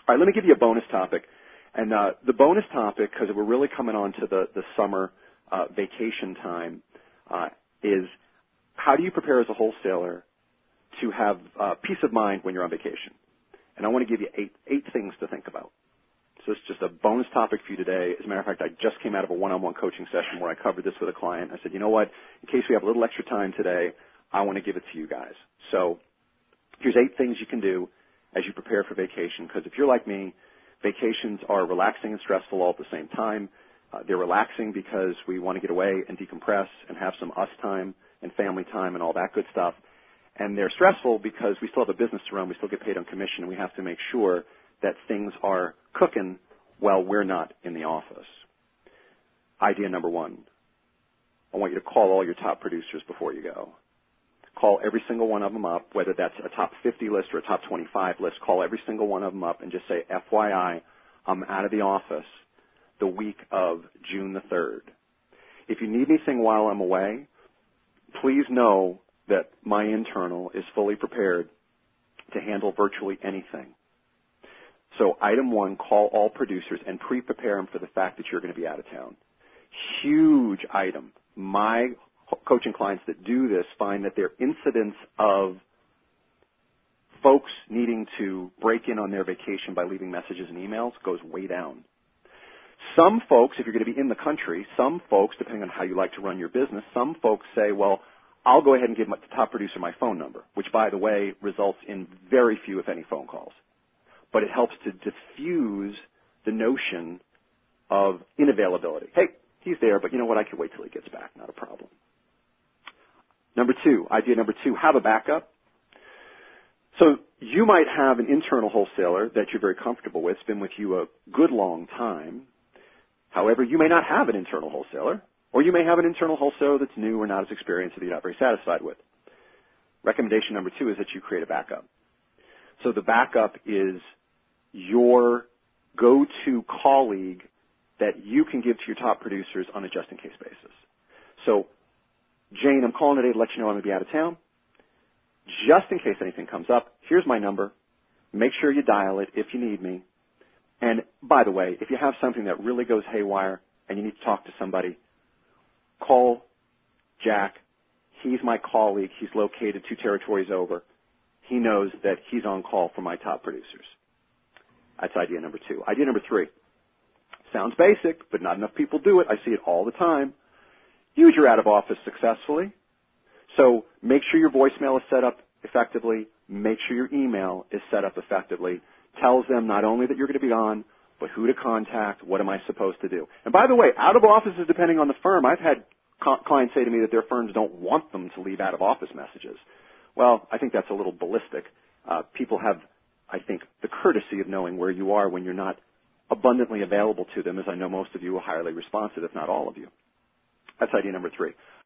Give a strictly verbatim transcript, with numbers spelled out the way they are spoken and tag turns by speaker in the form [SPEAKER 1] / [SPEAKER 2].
[SPEAKER 1] All right, let me give you a bonus topic. And uh, the bonus topic, because we're really coming on to the, the summer uh, vacation time, uh, is how do you prepare as a wholesaler to have uh, peace of mind when you're on vacation? And I want to give you eight, eight things to think about. So it's just a bonus topic for you today. As a matter of fact, I just came out of a one-on-one coaching session where I covered this with a client. I said, you know what, in case we have a little extra time today, I want to give it to you guys. So here's eight things you can do as you prepare for vacation, because if you're like me, vacations are relaxing and stressful all at the same time. Uh, they're relaxing because we want to get away and decompress and have some us time and family time and all that good stuff. And they're stressful because we still have a business to run. We still get paid on commission, and we have to make sure that things are cooking while we're not in the office. Idea number one, I want you to call all your top producers before you go. Call every single one of them up, whether that's a top fifty list or a top twenty-five list. Call every single one of them up and just say, F Y I, I'm out of the office the week of June the third. If you need anything while I'm away, please know that my internal is fully prepared to handle virtually anything. So item one, call all producers and pre-prepare them for the fact that you're going to be out of town. Huge item. My coaching clients that do this find that their incidence of folks needing to break in on their vacation by leaving messages and emails goes way down. Some folks, if you're going to be in the country, some folks, depending on how you like to run your business, some folks say, well, I'll go ahead and give my, the top producer my phone number, which, by the way, results in very few, if any, phone calls. But it helps to diffuse the notion of inavailability. Hey, he's there, but you know what? I can wait till he gets back. Not a problem. Number two, idea number two, have a backup. So you might have an internal wholesaler that you're very comfortable with, it's been with you a good long time. However, you may not have an internal wholesaler, or you may have an internal wholesaler that's new or not as experienced that you're not very satisfied with. Recommendation number two is that you create a backup. So the backup is your go-to colleague that you can give to your top producers on a just-in-case basis. So, Jane, I'm calling today to let you know I'm going to be out of town. Just in case anything comes up, here's my number. Make sure you dial it if you need me. And, by the way, if you have something that really goes haywire and you need to talk to somebody, call Jack. He's my colleague. He's located two territories over. He knows that he's on call for my top producers. That's idea number two. Idea number three. Sounds basic, but not enough people do it. I see it all the time. Use your out of office successfully. So make sure your voicemail is set up effectively. Make sure your email is set up effectively. Tells them not only that you're going to be on, but who to contact, what am I supposed to do. And by the way, out of office is depending on the firm. I've had clients say to me that their firms don't want them to leave out of office messages. Well, I think that's a little ballistic. Uh, people have, I think, the courtesy of knowing where you are when you're not abundantly available to them, as I know most of you are highly responsive, if not all of you. That's idea number three.